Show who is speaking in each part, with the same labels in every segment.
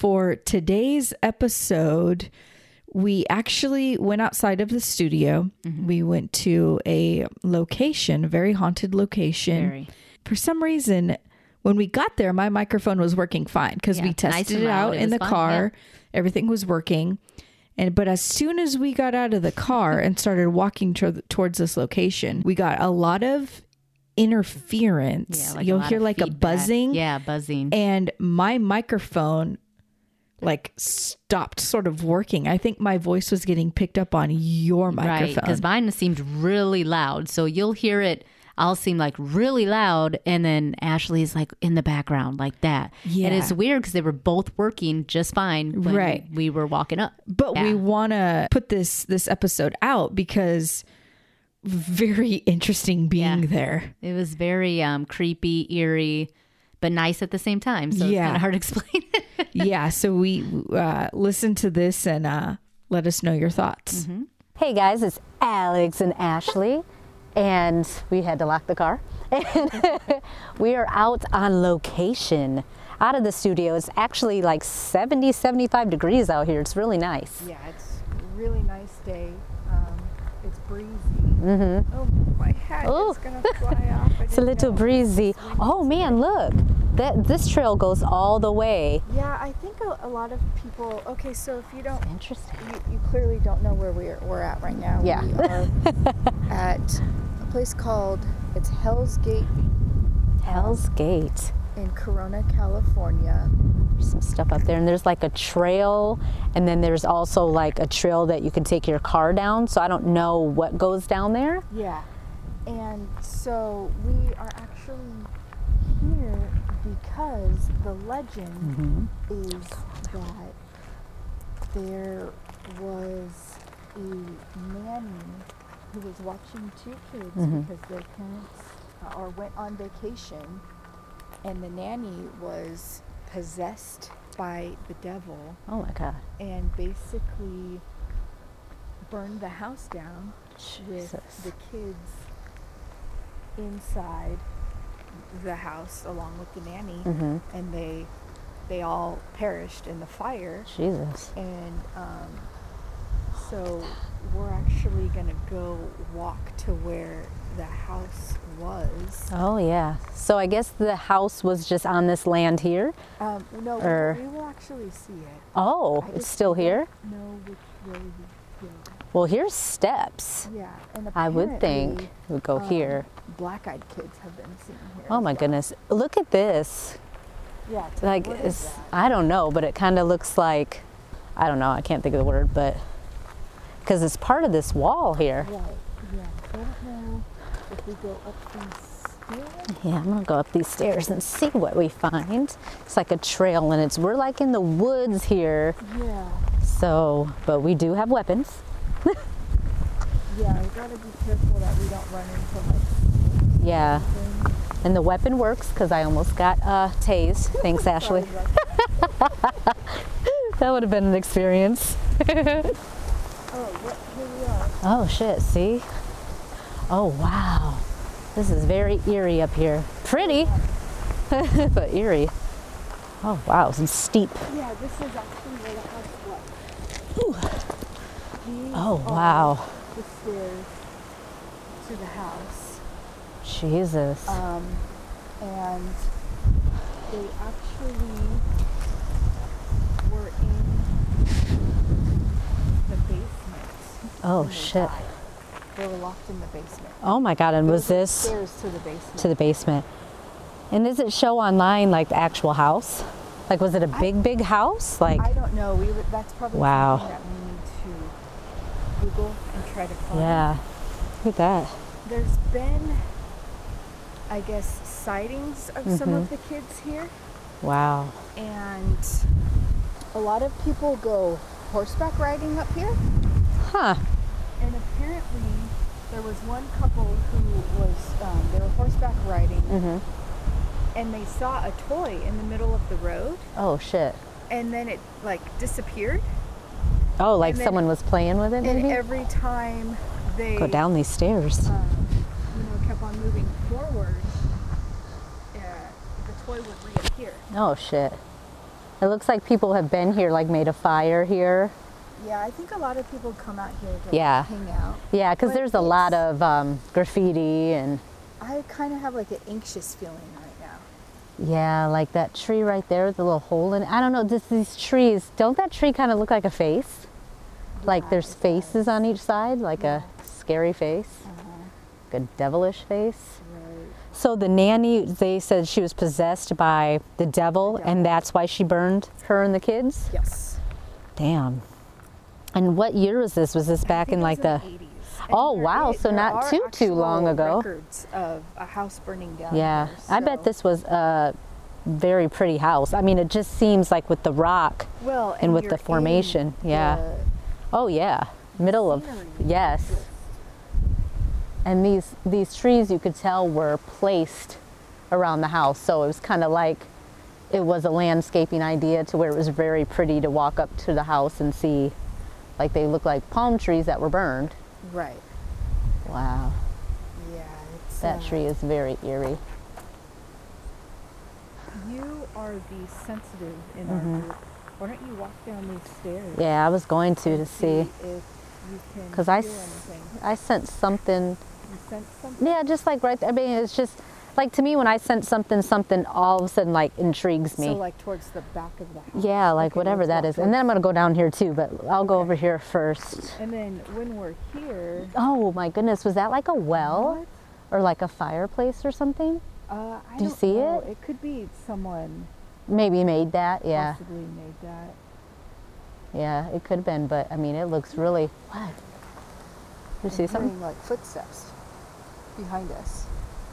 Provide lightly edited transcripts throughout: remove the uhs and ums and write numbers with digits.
Speaker 1: for today's episode, we actually went outside of the studio. Mm-hmm. We went to a location, a very haunted location.
Speaker 2: Very.
Speaker 1: For some reason, when we got there, my microphone was working fine because we tested it out in the car. Yeah. Everything was working. But as soon as we got out of the car and started walking towards this location, we got a lot of interference.
Speaker 2: Yeah, like
Speaker 1: you'll hear like
Speaker 2: feedback.
Speaker 1: A buzzing.
Speaker 2: Yeah, buzzing.
Speaker 1: And my microphone like stopped sort of working. I think my voice was getting picked up on your microphone.
Speaker 2: Right, because mine seemed really loud. So you'll hear it. I'll seem like really loud, and then Ashley's like in the background like that.
Speaker 1: Yeah.
Speaker 2: And it's weird because they were both working just fine when we were walking up.
Speaker 1: But we want to put this episode out because very interesting being there.
Speaker 2: It was very creepy, eerie, but nice at the same time. So it's kind of hard to explain.
Speaker 1: Yeah. So we listen to this and let us know your thoughts.
Speaker 3: Mm-hmm. Hey guys, it's Alex and Ashley. And we had to lock the car. And we are out on location, out of the studio. It's actually like 70, 75 degrees out here. It's really nice.
Speaker 4: Yeah, it's a really nice day. It's breezy. Mm-hmm. Oh, my hat is going to fly off.
Speaker 3: It's a little breezy. Oh man, look. This trail goes all the way.
Speaker 4: Yeah, I think a lot of people, okay, so if you don't,
Speaker 3: interesting.
Speaker 4: You clearly don't know where we're at right now.
Speaker 3: Yeah.
Speaker 4: We are at a place called, it's Hell's Gate.
Speaker 3: Hell's Gate.
Speaker 4: In Corona, California.
Speaker 3: There's some stuff up there, and there's like a trail, and then there's also like a trail that you can take your car down, so I don't know what goes down there.
Speaker 4: Yeah, and so we are actually here because the legend is that there was a nanny who was watching two kids because their parents went on vacation, and the nanny was possessed by the devil.
Speaker 3: Oh my God.
Speaker 4: And basically burned the house down with the kids inside the house along with the nanny, and they all perished in the fire.
Speaker 3: Jesus.
Speaker 4: And so we're actually gonna go walk to where the house was.
Speaker 3: Oh yeah. So I guess the house was just on this land here?
Speaker 4: No, we will actually see it.
Speaker 3: Oh, it's still here?
Speaker 4: No, which way we go.
Speaker 3: Well, here's steps.
Speaker 4: Yeah, and
Speaker 3: I would think we go here.
Speaker 4: Black-eyed kids have been seen here.
Speaker 3: Oh my goodness. Look at this.
Speaker 4: Yeah.
Speaker 3: Like, I don't know, but it kind of looks like, I don't know, I can't think of the word, but because it's part of this wall here.
Speaker 4: Right, yeah. I don't know if we go up these stairs.
Speaker 3: Yeah, I'm gonna go up these stairs and see what we find. It's like a trail, and we're like in the woods here.
Speaker 4: Yeah.
Speaker 3: So, but we do have weapons.
Speaker 4: Yeah, we gotta be careful that we don't run into like.
Speaker 3: Yeah. And the weapon works because I almost got tased. Thanks, Ashley. That would have been an experience.
Speaker 4: Here we are.
Speaker 3: Oh shit, see? Oh wow. This is very eerie up here. Pretty, but eerie. Oh wow, it's steep.
Speaker 4: Yeah, this is actually where the house was.
Speaker 3: Ooh. Oh wow.
Speaker 4: The stairs to the house.
Speaker 3: Jesus.
Speaker 4: And they actually were in the basement.
Speaker 3: Oh shit.
Speaker 4: They were locked in the basement.
Speaker 3: Oh my God, and was this
Speaker 4: stairs to the basement?
Speaker 3: To the basement. And does it show online like the actual house? Like was it a big house? Like
Speaker 4: I don't know. That's probably something that we need to Google and try to find.
Speaker 3: Yeah. Look at that.
Speaker 4: There's been, I guess, sightings of some of the kids here.
Speaker 3: Wow.
Speaker 4: And a lot of people go horseback riding up here.
Speaker 3: Huh.
Speaker 4: And apparently there was one couple who was, they were horseback riding and they saw a toy in the middle of the road.
Speaker 3: Oh shit.
Speaker 4: And then it like disappeared.
Speaker 3: Oh, like someone was playing with it maybe?
Speaker 4: And every time they
Speaker 3: go down these stairs.
Speaker 4: Kept on moving forward, the toy would reappear.
Speaker 3: Oh shit. It looks like people have been here, like made a fire here.
Speaker 4: Yeah, I think a lot of people come out here to hang out.
Speaker 3: Yeah, because there's a lot of graffiti and...
Speaker 4: I kind of have like an anxious feeling right now.
Speaker 3: Yeah, like that tree right there with the little hole in it. I don't know, these trees, don't that tree kind of look like a face? Yeah, like there's faces on each side, like a scary face, like a devilish face.
Speaker 4: Right.
Speaker 3: So the nanny, they said she was possessed by the devil, and that's why she burned her and the kids?
Speaker 4: Yes.
Speaker 3: Damn. And what year was this? Was this back in like the
Speaker 4: 80s.
Speaker 3: Oh wow, so not too long ago.
Speaker 4: Records of a house burning down.
Speaker 3: Yeah,
Speaker 4: there, so.
Speaker 3: I bet this was a very pretty house. I mean, it just seems like with the rock and with the formation. Yeah. Oh yeah, middle of yes. And these trees, you could tell, were placed around the house, so it was kind of like it was a landscaping idea to where it was very pretty to walk up to the house and see. Like they look like palm trees that were burned.
Speaker 4: Right.
Speaker 3: Wow.
Speaker 4: Yeah, it's...
Speaker 3: That tree is very eerie.
Speaker 4: You are the sensitive in our group. Why don't you walk down these stairs?
Speaker 3: Yeah, I was going to see.
Speaker 4: If you can
Speaker 3: Because I sensed something.
Speaker 4: You sensed something?
Speaker 3: Yeah, just like right there. I mean, it's just... Like to me, when I sense something all of a sudden like intrigues me.
Speaker 4: So like towards the back of the house.
Speaker 3: Yeah, like whatever that is. And then I'm gonna go down here too, but I'll go over here first.
Speaker 4: And then when we're here.
Speaker 3: Oh my goodness, was that like a well?
Speaker 4: What?
Speaker 3: Or like a fireplace or something?
Speaker 4: I
Speaker 3: Do you see
Speaker 4: know.
Speaker 3: it?
Speaker 4: It could be someone.
Speaker 3: Maybe made that, yeah.
Speaker 4: Possibly made that.
Speaker 3: Yeah, it could have been, but I mean, it looks really. What? You see something?
Speaker 4: Hearing, like footsteps behind us.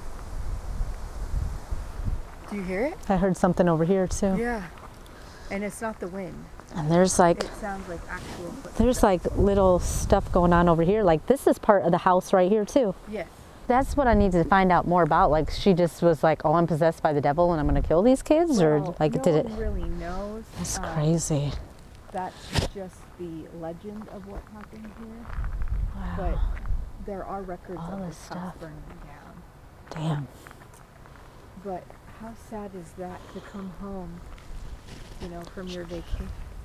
Speaker 4: Do you hear it?
Speaker 3: I heard something over here too.
Speaker 4: Yeah. And it's not the wind.
Speaker 3: And there's like,
Speaker 4: It sounds like actual footsteps.
Speaker 3: there's like little stuff going on over here. Like this is part of the house right here too.
Speaker 4: Yes.
Speaker 3: That's what I need to find out more about. Like she just was like, oh, I'm possessed by the devil and I'm gonna kill these kids, or like
Speaker 4: no
Speaker 3: did it?
Speaker 4: one really knows.
Speaker 3: That's crazy.
Speaker 4: That's just the legend of what happened here.
Speaker 3: Wow.
Speaker 4: But there are records
Speaker 3: All
Speaker 4: of
Speaker 3: this
Speaker 4: this house
Speaker 3: stuff.
Speaker 4: burning down.
Speaker 3: Damn.
Speaker 4: But how sad is that to come home, you know, from your vacation?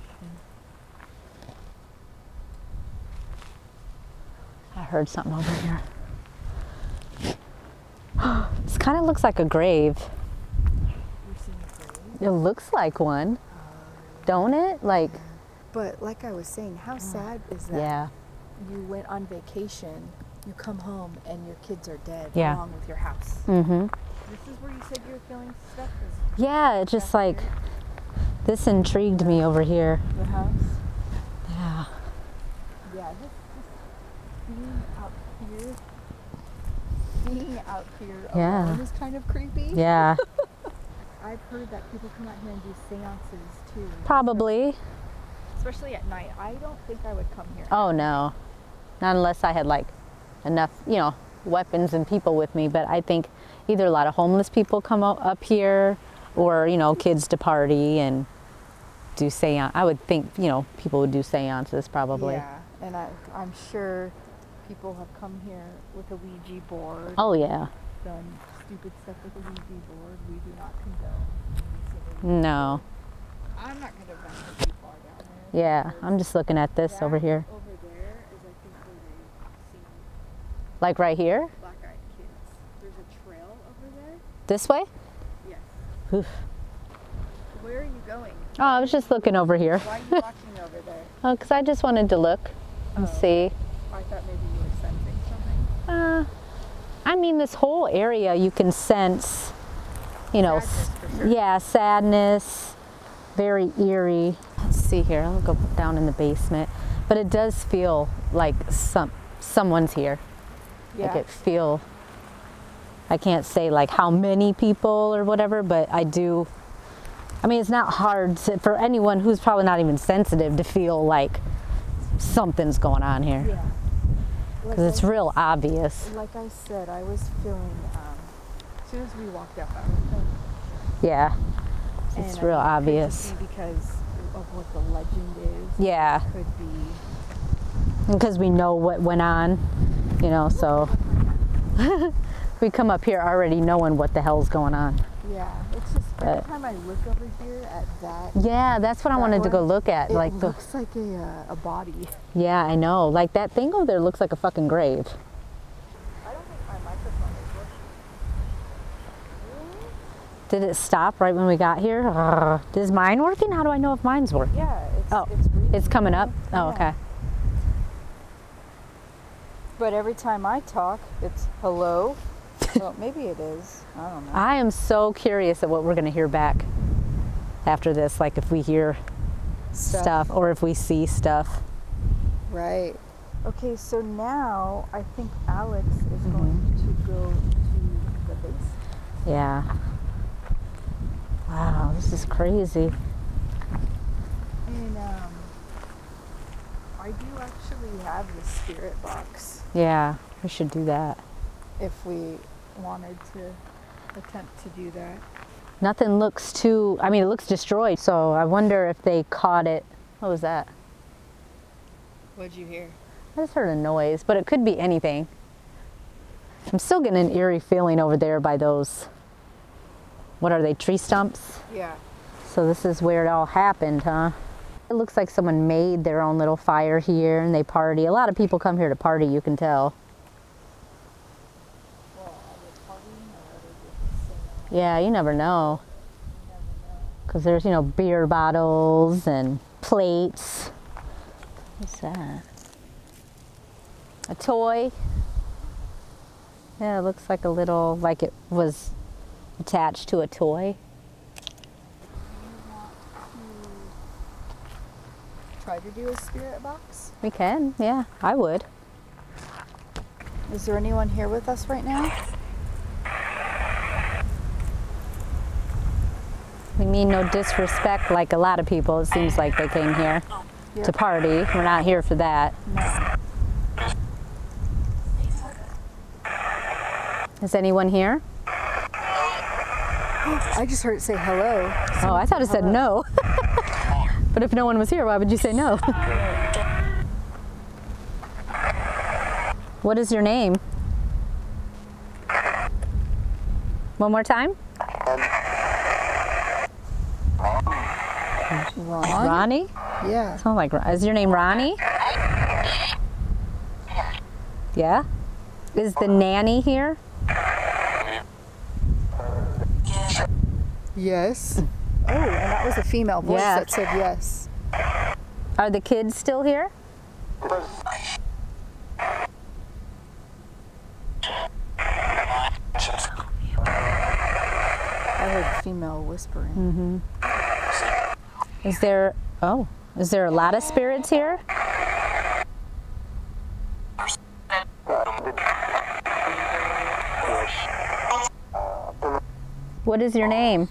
Speaker 3: I heard something over here. This kind of looks like a grave.
Speaker 4: You're seeing a grave?
Speaker 3: It looks like one, don't it? Like,
Speaker 4: But like I was saying, how sad is that?
Speaker 3: yeah.
Speaker 4: You went on vacation, you come home, and your kids are dead
Speaker 3: Yeah.
Speaker 4: along with your house.
Speaker 3: Mm-hmm.
Speaker 4: This is where you said you were feeling stuff?
Speaker 3: Yeah, it just like, this intrigued me over here.
Speaker 4: The house?
Speaker 3: Yeah.
Speaker 4: Yeah, just being out here
Speaker 3: Yeah.
Speaker 4: alone is kind of creepy.
Speaker 3: Yeah.
Speaker 4: I've heard that people come out here and do seances too.
Speaker 3: Probably.
Speaker 4: Especially at night. I don't think I would come here.
Speaker 3: Oh no. Not unless I had like enough, you know, weapons and people with me. But I think either a lot of homeless people come up here, or, you know, kids to party and do seance. I would think, you know, people would do seances probably.
Speaker 4: Yeah, and I'm sure people have come here with a Ouija board.
Speaker 3: Oh yeah.
Speaker 4: Done stupid stuff with a Ouija board. We do not condone.
Speaker 3: No.
Speaker 4: I'm not going to venture too far down there.
Speaker 3: Yeah, I'm just looking at this over here.
Speaker 4: Over there is, I think, where they see
Speaker 3: Like right here?
Speaker 4: black-eyed kids. There's a trail over there.
Speaker 3: This way?
Speaker 4: Yes.
Speaker 3: Oof.
Speaker 4: Where are you going?
Speaker 3: Oh, I was just looking over here.
Speaker 4: Why are you walking over there?
Speaker 3: Oh, because I just wanted to look and see.
Speaker 4: I thought maybe you were sensing something.
Speaker 3: I mean, this whole area you can sense, you know,
Speaker 4: Sadness, for sure.
Speaker 3: yeah, sadness, very eerie. Let's see here. I'll go down in the basement, but it does feel like someone's here.
Speaker 4: Yeah.
Speaker 3: Like I can't say like how many people or whatever, but I do. I mean, it's not hard for anyone who's probably not even sensitive to feel like something's going on here.
Speaker 4: Yeah.
Speaker 3: Because it's real obvious.
Speaker 4: Like I said, I was feeling, as soon as we walked up, I was feeling.
Speaker 3: Yeah. It's
Speaker 4: And
Speaker 3: real
Speaker 4: I mean, it could
Speaker 3: obvious.
Speaker 4: just be because of what the legend is.
Speaker 3: Yeah.
Speaker 4: Could be.
Speaker 3: Because we know what went on, you know, so we come up here already knowing what the hell's going on.
Speaker 4: Yeah, it's just every time I look over here at that.
Speaker 3: Yeah, that's what I wanted to go look at.
Speaker 4: It
Speaker 3: like
Speaker 4: looks like a body.
Speaker 3: Yeah, I know. Like that thing over there looks like a fucking grave.
Speaker 4: I don't think my microphone is working.
Speaker 3: Did it stop right when we got here? Is mine working? How do I know if mine's working?
Speaker 4: Yeah,
Speaker 3: It's coming up? Oh, okay.
Speaker 4: But every time I talk, it's hello. Well, maybe it is. I don't know.
Speaker 3: I am so curious at what we're going to hear back after this, like if we hear stuff or if we see stuff.
Speaker 4: Right. Okay, so now I think Alex is going to go to the base.
Speaker 3: Yeah. Wow, this is crazy.
Speaker 4: And I do actually have the spirit box
Speaker 3: Yeah, we should do that.
Speaker 4: if we wanted to attempt to do that.
Speaker 3: Nothing looks too, I mean, it looks destroyed, so I wonder if they caught it. What was that?
Speaker 4: What'd you hear?
Speaker 3: I just heard a noise, but it could be anything. I'm still getting an eerie feeling over there by those, what are they, tree stumps?
Speaker 4: Yeah.
Speaker 3: So this is where it all happened, huh? It looks like someone made their own little fire here and they party. A lot of people come here to party, you can tell. Yeah, you never know. Because there's, you know, beer bottles and plates. What's that? A toy. Yeah, it looks like a little, like it was attached to a toy.
Speaker 4: Try to do a spirit box?
Speaker 3: We can, yeah, I would.
Speaker 4: Is there anyone here with us right now?
Speaker 3: We mean no disrespect like a lot of people. It seems like they came here to party. We're not here for that.
Speaker 4: No.
Speaker 3: Is anyone here?
Speaker 4: I just heard it say hello.
Speaker 3: Oh, I thought it said no. But if no one was here, why would you say no? What is your name? One more time? Ronnie?
Speaker 4: Yeah.
Speaker 3: Sounds like, is your name Ronnie? Yeah? Is the nanny here?
Speaker 4: Yes. Oh, and that was a female voice that said yes.
Speaker 3: Are the kids still here?
Speaker 4: I heard female whispering.
Speaker 3: Is there a lot of spirits here? What is your name?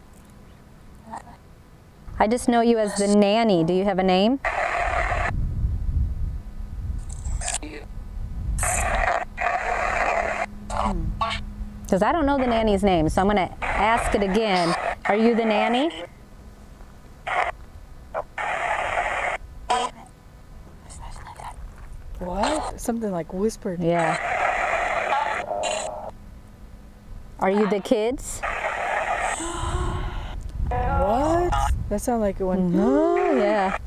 Speaker 3: I just know you as the nanny. Do you have a name? Because I don't know the nanny's name, so I'm going to ask it again. Are you the nanny?
Speaker 4: What? Something like whispered.
Speaker 3: Yeah. Are you the kids?
Speaker 4: What? That sounded like it went.
Speaker 3: Oh, yeah.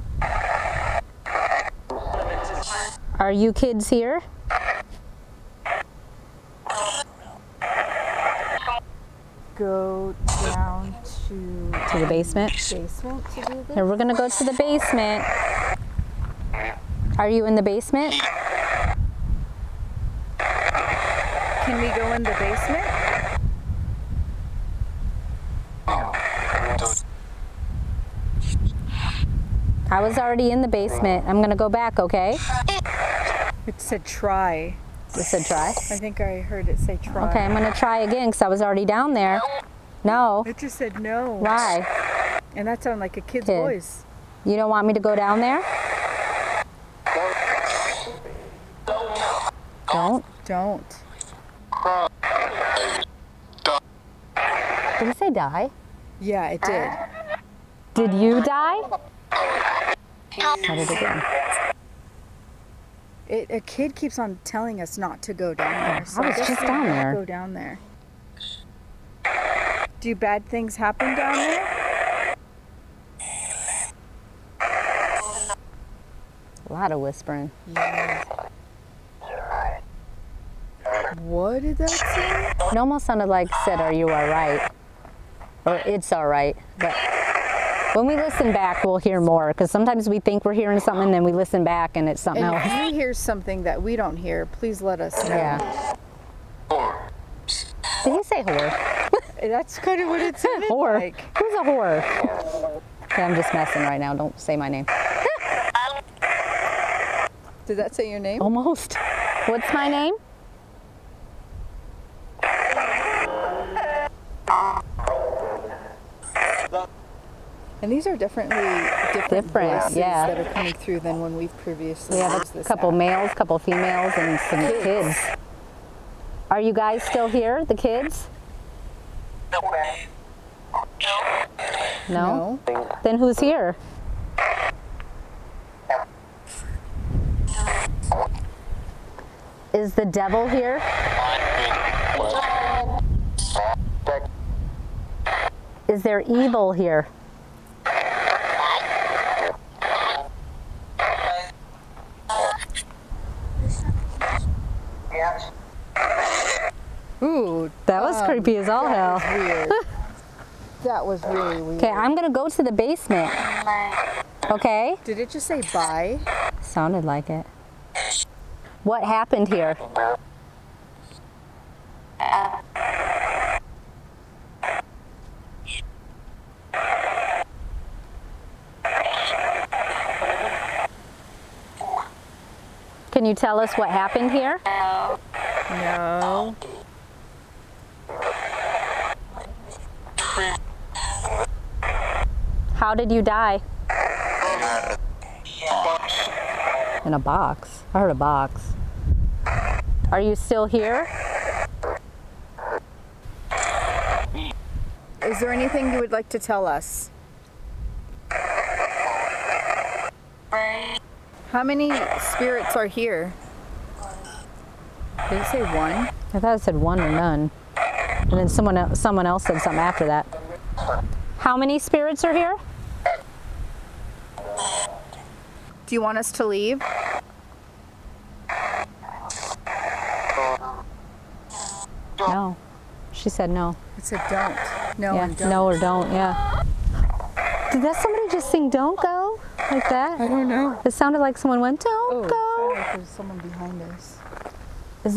Speaker 3: Are you kids here?
Speaker 4: Go down to
Speaker 3: To the basement?
Speaker 4: basement to do this.
Speaker 3: Here, we're gonna go to the basement. Are you in the basement?
Speaker 4: Can we go in the basement?
Speaker 3: I was already in the basement. I'm gonna go back, okay?
Speaker 4: It said try.
Speaker 3: You said try?
Speaker 4: I think I heard it say try.
Speaker 3: Okay, I'm gonna try again because I was already down there. No.
Speaker 4: It just said no.
Speaker 3: Why?
Speaker 4: And that sounded like a kid's
Speaker 3: Kid.
Speaker 4: voice.
Speaker 3: You don't want me to go down there? Don't?
Speaker 4: Don't.
Speaker 3: Did he say die?
Speaker 4: Yeah, it did.
Speaker 3: Did you die? Try it again.
Speaker 4: A kid keeps on telling us not to go down there. So
Speaker 3: I was
Speaker 4: guess
Speaker 3: just
Speaker 4: we
Speaker 3: down
Speaker 4: won't
Speaker 3: there.
Speaker 4: Go down there. Do bad things happen down there?
Speaker 3: A lot of whispering.
Speaker 4: Yeah. What did that say?
Speaker 3: It almost sounded like it said, "Are you all right?" Or "It's all right." But when we listen back, we'll hear more, because sometimes we think we're hearing something, and then we listen back, and it's something else.
Speaker 4: If you hear something that we don't hear, please let us know.
Speaker 3: Yeah. Did he say whore?
Speaker 4: That's kind of what it sounded
Speaker 3: Whore.
Speaker 4: like.
Speaker 3: Who's a whore? Okay, I'm just messing right now. Don't say my name.
Speaker 4: Did that say your name?
Speaker 3: Almost. What's my name?
Speaker 4: And these are definitely different voices
Speaker 3: yeah.
Speaker 4: that are coming through than when we've previously
Speaker 3: We have
Speaker 4: used
Speaker 3: a
Speaker 4: this
Speaker 3: couple
Speaker 4: app.
Speaker 3: males, couple females, and some kids. Are you guys still here, the kids? No? Then who's here? Is the devil here? Is there evil here?
Speaker 4: Ooh,
Speaker 3: That was creepy as all hell.
Speaker 4: that was weird. That was really weird.
Speaker 3: Okay, I'm gonna go to the basement. Okay?
Speaker 4: Did it just say bye?
Speaker 3: Sounded like it. What happened here? Can you tell us what happened here?
Speaker 4: No.
Speaker 3: How did you die? In a box. I heard a box. Are you still here?
Speaker 4: Is there anything you would like to tell us? How many spirits are here? Did it say one?
Speaker 3: I thought it said one or none. And then someone else said something after that. How many spirits are here?
Speaker 4: Do you want us to leave?
Speaker 3: No. She said no.
Speaker 4: It said don't. No,
Speaker 3: Yeah,
Speaker 4: and don't.
Speaker 3: no or don't, yeah. Did that somebody just sing "Don't Go" like that?
Speaker 4: I don't know.
Speaker 3: It sounded like someone went, "Don't go."
Speaker 4: Oh, like there's someone behind us.
Speaker 3: Is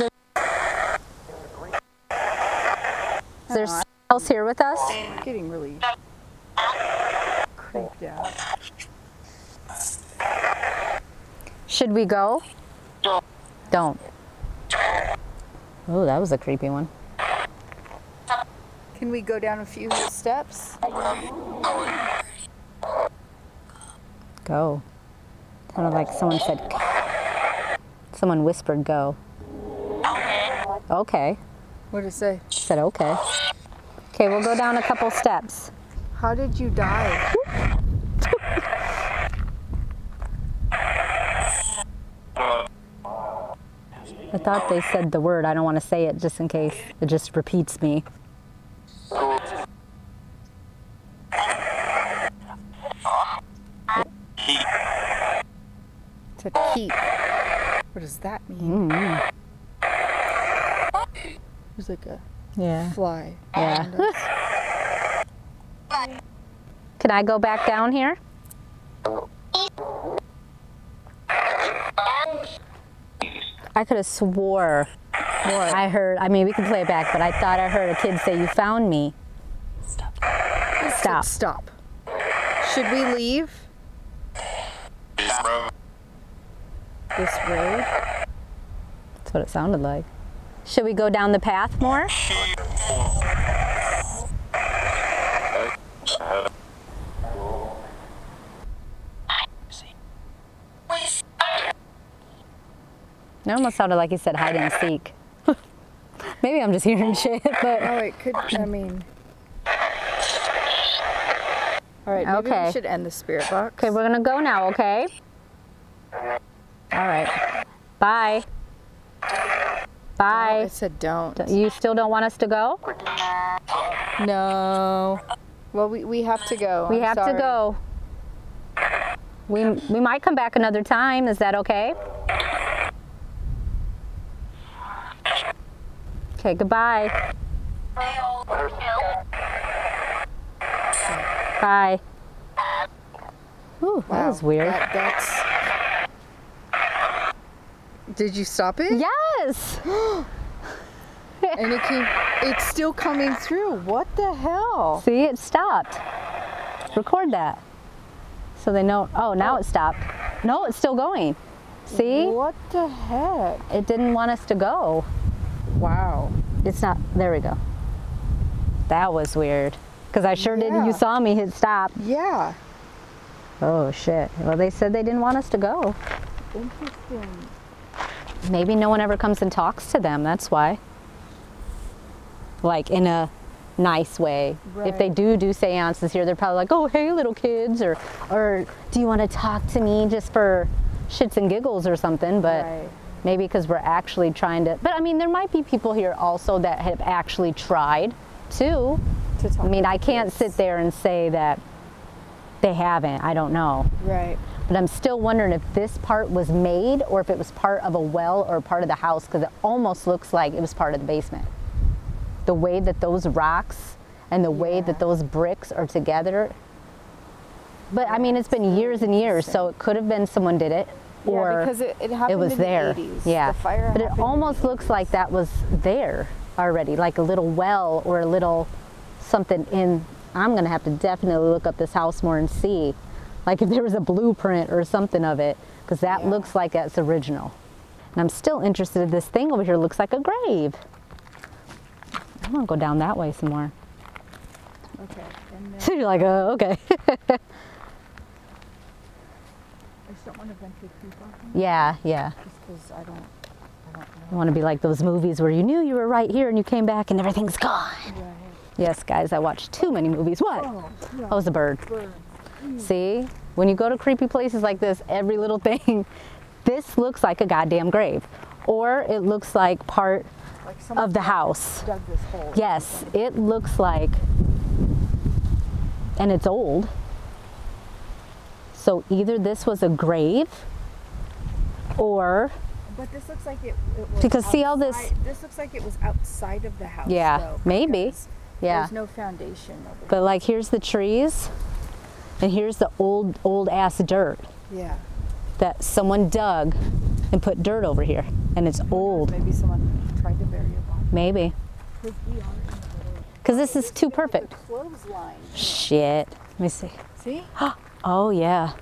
Speaker 3: there someone else here with us?
Speaker 4: I'm getting really creeped out.
Speaker 3: Should we go? Don't. Oh, that was a creepy one.
Speaker 4: Can we go down a few steps?
Speaker 3: Go. Sounded like someone said, someone whispered go. Okay.
Speaker 4: What did it say?
Speaker 3: Said okay. Okay, we'll go down a couple steps.
Speaker 4: How did you die?
Speaker 3: I thought they said the word. I don't want to say it just in case it just repeats me.
Speaker 4: To keep. What does that mean? There's like a
Speaker 3: Yeah.
Speaker 4: fly.
Speaker 3: Yeah.
Speaker 4: around us.
Speaker 3: Can I go back down here? I could have swore I heard, I mean, we can play it back, but I thought I heard a kid say, "You found me." Stop.
Speaker 4: Stop. Should we leave this road?
Speaker 3: That's what it sounded like. Should we go down the path more? It almost sounded like he said hide and seek. Maybe I'm just hearing shit, but
Speaker 4: Oh, it could, I mean. All right, maybe
Speaker 3: Okay.
Speaker 4: we should end the spirit box.
Speaker 3: okay, we're gonna go now, okay? All right. Bye. Bye.
Speaker 4: I said don't.
Speaker 3: You still don't want us to go?
Speaker 4: No. Well, we have to go.
Speaker 3: We have to go. We might come back another time. Is that okay? Okay, goodbye. Bye. Ooh, that was weird.
Speaker 4: That's... Did you stop it?
Speaker 3: Yes.
Speaker 4: And it's still coming through. What the hell?
Speaker 3: See, it stopped. Record that. So they know, oh, now it stopped. No, it's still going. See?
Speaker 4: What the heck?
Speaker 3: It didn't want us to go.
Speaker 4: Wow.
Speaker 3: It's not, there we go. That was weird. Because I sure didn't,
Speaker 4: Yeah.
Speaker 3: you saw me hit stop.
Speaker 4: Yeah.
Speaker 3: Oh shit. Well, they said they didn't want us to go.
Speaker 4: Interesting.
Speaker 3: Maybe no one ever comes and talks to them, that's why. Like in a nice way. If they do seances here, they're probably like, oh, hey, little kids, or do you want to talk to me just for shits and giggles or something? But maybe because we're actually trying to, but I mean, there might be people here also that have actually tried to talk. I mean, I can't sit there and say that they haven't, I don't know.
Speaker 4: Right.
Speaker 3: But I'm still wondering if this part was made or if it was part of a well or part of the house, because it almost looks like it was part of the basement. The way that those rocks and the way that those bricks are together. But I mean, it's been years and years, so it could have been someone did it, or
Speaker 4: because it happened
Speaker 3: it was
Speaker 4: in
Speaker 3: there.
Speaker 4: the 80s.
Speaker 3: Yeah,
Speaker 4: The fire
Speaker 3: but it
Speaker 4: happened in
Speaker 3: almost
Speaker 4: the
Speaker 3: looks like that was there already, like a little well or a little something in. I'm gonna have to definitely look up this house more and see, like if there was a blueprint or something of it, because that looks like it's original. And I'm still interested. This thing over here looks like a grave. I'm gonna go down that way some more.
Speaker 4: Okay. And
Speaker 3: So you're like, oh, okay.
Speaker 4: I just don't want to venture too far.
Speaker 3: Yeah, yeah.
Speaker 4: Just because I don't know.
Speaker 3: You want to be like those movies where you knew you were right here and you came back and everything's gone.
Speaker 4: Right.
Speaker 3: Yes, guys, I watched too many movies. What?
Speaker 4: Oh, yeah.
Speaker 3: Oh, it's a bird. See? When you go to creepy places like this, every little thing, this looks like a goddamn grave. Or it looks like part of the house.
Speaker 4: Dug this hole.
Speaker 3: Yes, it looks like, and it's old. So either this was a grave or,
Speaker 4: But this looks like it was
Speaker 3: because see all this,
Speaker 4: This looks like it was outside of the house.
Speaker 3: yeah,
Speaker 4: though,
Speaker 3: maybe,
Speaker 4: because
Speaker 3: yeah.
Speaker 4: There's no foundation over
Speaker 3: But like here's the trees and here's the old ass dirt
Speaker 4: there. Yeah.
Speaker 3: that someone dug and put dirt over here, and it's old.
Speaker 4: Maybe someone tried to bury a body.
Speaker 3: Maybe.
Speaker 4: Because we are in the middle.
Speaker 3: Because this is too perfect.
Speaker 4: The clothesline.
Speaker 3: Shit. Let me see.
Speaker 4: See?
Speaker 3: Oh, yeah.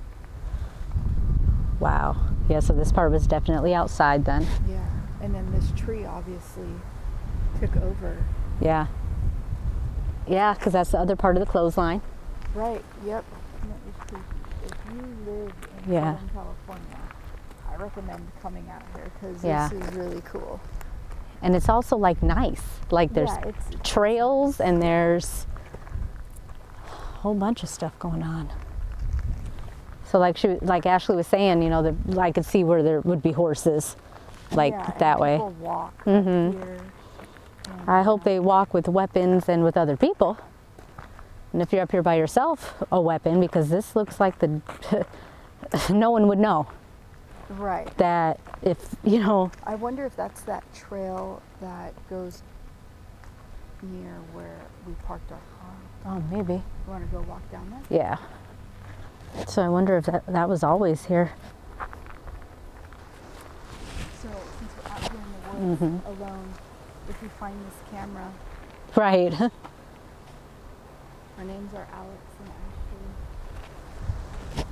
Speaker 3: Wow. Yeah, so this part was definitely outside then.
Speaker 4: Yeah. And then this tree obviously took over.
Speaker 3: Yeah. Yeah, because that's the other part of the clothesline.
Speaker 4: Right. Yep. And it was creepy. If you live in
Speaker 3: Yeah.
Speaker 4: Southern California, I recommend coming out here because
Speaker 3: Yeah.
Speaker 4: this is really cool.
Speaker 3: And it's also like nice. Like there's
Speaker 4: Yeah, it's
Speaker 3: trails and there's a whole bunch of stuff going on. So like Ashley was saying, you know, I could see where there would be horses, like
Speaker 4: yeah,
Speaker 3: that
Speaker 4: and
Speaker 3: way.
Speaker 4: people walk up
Speaker 3: Mhm.
Speaker 4: here.
Speaker 3: I hope they walk with weapons and with other people. And if you're up here by yourself, a weapon, because this looks like the no one would know
Speaker 4: Right.
Speaker 3: that if, you know.
Speaker 4: I wonder if that's that trail that goes near where we parked our car.
Speaker 3: Oh, maybe.
Speaker 4: You want to go walk down there?
Speaker 3: Yeah. So I wonder if that was always here.
Speaker 4: So since we're out here in the woods alone, if you find this camera,
Speaker 3: Right.
Speaker 4: our names are Alex and Ashley.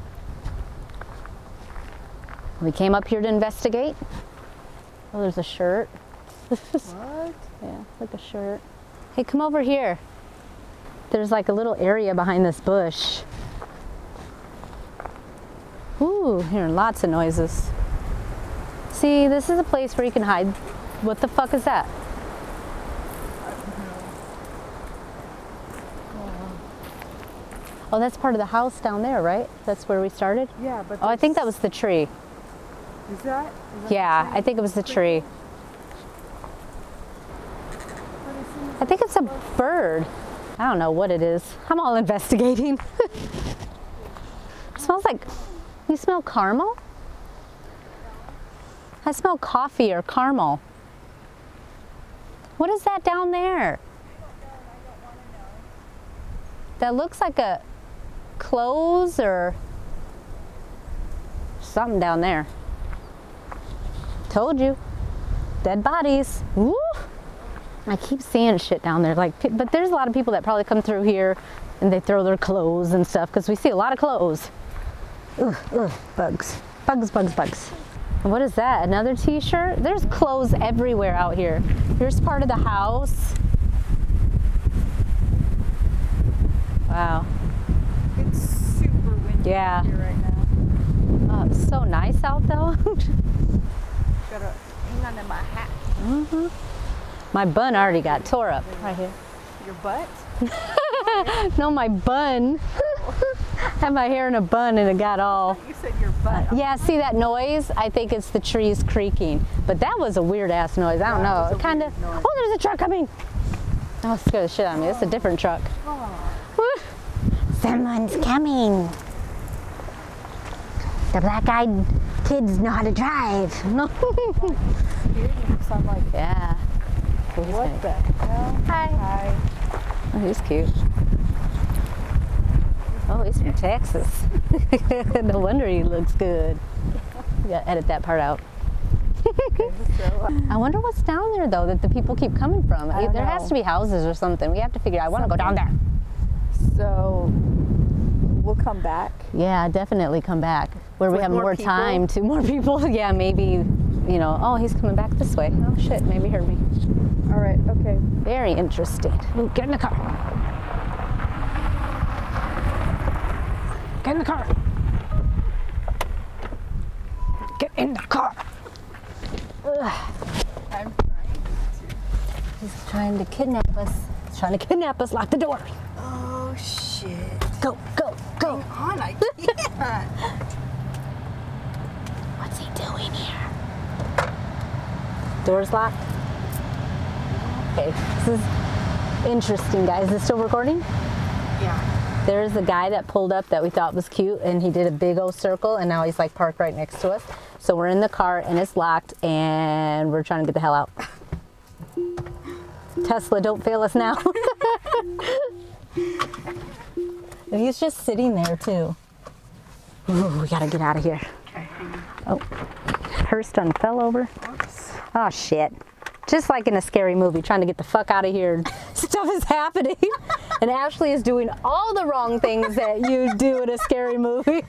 Speaker 3: We came up here to investigate. Oh, there's a shirt.
Speaker 4: What?
Speaker 3: Yeah, like a shirt. Hey, come over here. There's like a little area behind this bush. Ooh, hearing lots of noises. See, this is a place where you can hide. What the fuck is that? Oh, that's part of the house down there, right? That's where we started?
Speaker 4: Yeah, but
Speaker 3: Oh, I think that was the tree.
Speaker 4: Is that?
Speaker 3: Yeah, I think it was the tree. a bird. I don't know what it is. I'm all investigating. It smells like, you smell caramel? I smell coffee or caramel. What is that down there? That looks like a clothes or something down there. Told you. Dead bodies. Woo! I keep seeing shit down there. Like, but there's a lot of people that probably come through here and they throw their clothes and stuff because we see a lot of clothes. Ugh, ugh, bugs. Bugs, bugs, bugs. What is that? Another t-shirt? There's clothes everywhere out here. Here's part of the house. Wow.
Speaker 4: It's super windy
Speaker 3: Yeah.
Speaker 4: here right now.
Speaker 3: Oh, it's so nice out though.
Speaker 4: Gotta hang on to my hat.
Speaker 3: Mm-hmm. My bun already got tore up right here.
Speaker 4: Your butt?
Speaker 3: No, my bun. I had my hair in a bun and it got all.
Speaker 4: You said your butt.
Speaker 3: Yeah, see that noise? I think it's the trees creaking. But that was a weird ass noise. I don't know. It kind of. Oh, there's a truck coming. Oh, it scared the shit out of me. It's a different truck. Someone's coming. The black-eyed kids know how to drive. No.
Speaker 4: So I'm like,
Speaker 3: Yeah.
Speaker 4: what the hell?
Speaker 3: Hi.
Speaker 4: Hi.
Speaker 3: Oh, he's cute. Oh, he's from Texas. No wonder he looks good. You gotta edit that part out. I wonder what's down there though that the people keep coming from.
Speaker 4: I don't
Speaker 3: There has
Speaker 4: know.
Speaker 3: to be houses or something. We have to figure out. I want to go down there.
Speaker 4: So we'll come back.
Speaker 3: Yeah, definitely come back where we
Speaker 4: With
Speaker 3: have
Speaker 4: more
Speaker 3: more
Speaker 4: people?
Speaker 3: time to more people. Yeah, maybe, you know, oh, he's coming back this way. Oh shit, maybe he heard me.
Speaker 4: All right. Okay.
Speaker 3: Very interesting. Ooh, get in the car. Get in the car. Get in the car. Ugh.
Speaker 4: I'm
Speaker 3: He's trying to kidnap us. He's trying to kidnap us. Lock the door.
Speaker 4: Oh shit.
Speaker 3: Go, go, go.
Speaker 4: Hang on, I can't.
Speaker 3: What's he doing here? Door's locked. Okay, this is interesting, guys. Is it still recording?
Speaker 4: Yeah.
Speaker 3: There's a guy that pulled up that we thought was cute, and he did a big old circle, and now he's like parked right next to us. So we're in the car, and it's locked, and we're trying to get the hell out. Tesla, don't fail us now. And he's just sitting there too. Ooh, we gotta get out of here.
Speaker 4: Okay, hang on.
Speaker 3: Oh, Hearst done fell over.
Speaker 4: Oops.
Speaker 3: Oh shit. Just like in a scary movie, trying to get the fuck out of here. Stuff is happening. And Ashley is doing all the wrong things that you do in a scary movie.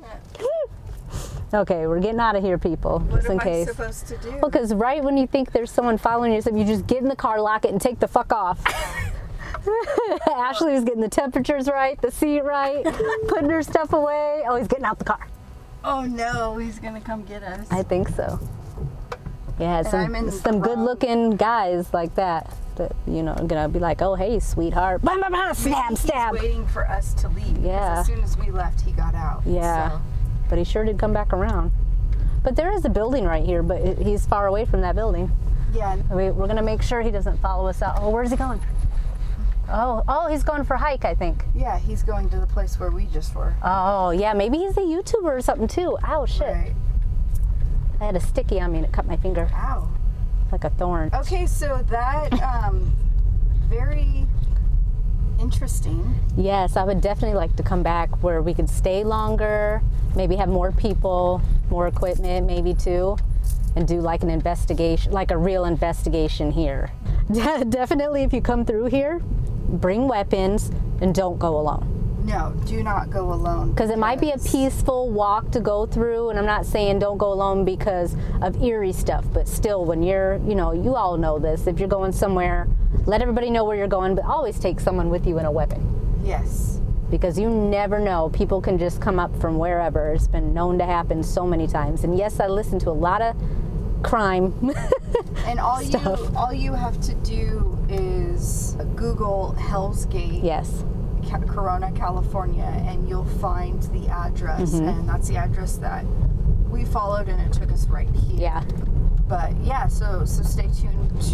Speaker 3: Okay, we're getting out of here, people,
Speaker 4: What
Speaker 3: just in
Speaker 4: am
Speaker 3: case.
Speaker 4: I supposed to do?
Speaker 3: Well, because right when you think there's someone following you, you just get in the car, lock it, and take the fuck off. Ashley was getting the temperatures right, the seat right, putting her stuff away. Oh, he's getting out the car.
Speaker 4: Oh no, he's gonna come get us.
Speaker 3: I think so. Yeah,
Speaker 4: I'm in
Speaker 3: some
Speaker 4: the wrong-
Speaker 3: good-looking guys like that, you know, gonna be like, oh, hey, sweetheart. Blah, blah, blah, stab,
Speaker 4: He's
Speaker 3: stab.
Speaker 4: waiting for us to leave. 'cause
Speaker 3: Yeah.
Speaker 4: As soon as we left, he got out.
Speaker 3: Yeah,
Speaker 4: So.
Speaker 3: but he sure did come back around. But there is a building right here, but he's far away from that building.
Speaker 4: Yeah.
Speaker 3: We're gonna make sure he doesn't follow us out. Oh, where's he going? Oh, he's going for a hike, I think.
Speaker 4: Yeah, he's going to the place where we just were.
Speaker 3: Oh, yeah, maybe he's a YouTuber or something too. Ow, shit.
Speaker 4: Right.
Speaker 3: I had a sticky on me and it cut my finger
Speaker 4: Ow.
Speaker 3: like a thorn.
Speaker 4: Okay, so that very interesting.
Speaker 3: Yes, I would definitely like to come back where we could stay longer, maybe have more people, more equipment maybe too, and do like an investigation, like a real investigation here. Definitely if you come through here, bring weapons and don't go alone.
Speaker 4: No, do not go alone.
Speaker 3: Because it might be a peaceful walk to go through, and I'm not saying don't go alone because of eerie stuff, but still when you're, you know, you all know this, if you're going somewhere, let everybody know where you're going, but always take someone with you and a weapon.
Speaker 4: Yes.
Speaker 3: Because you never know, people can just come up from wherever. It's been known to happen so many times. And yes, I listen to a lot of crime.
Speaker 4: And all
Speaker 3: Stuff.
Speaker 4: you have to do is Google Hell's Gate.
Speaker 3: Yes.
Speaker 4: Corona, California, and you'll find the address, and that's the address that we followed, and it took us right here.
Speaker 3: Yeah.
Speaker 4: But yeah, so stay tuned to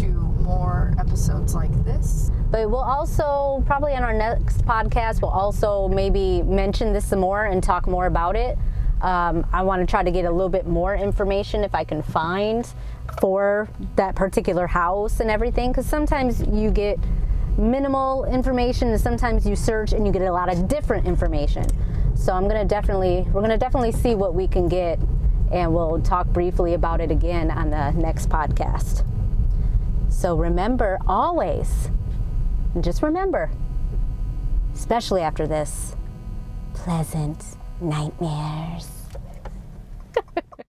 Speaker 4: more episodes like this.
Speaker 3: But we'll also, probably on our next podcast, we'll also maybe mention this some more and talk more about it. I want to try to get a little bit more information if I can find for that particular house and everything, because sometimes you get minimal information and sometimes you search and you get a lot of different information. So we're gonna definitely see what we can get, and we'll talk briefly about it again on the next podcast. So remember, always, just remember, especially after this, pleasant nightmares.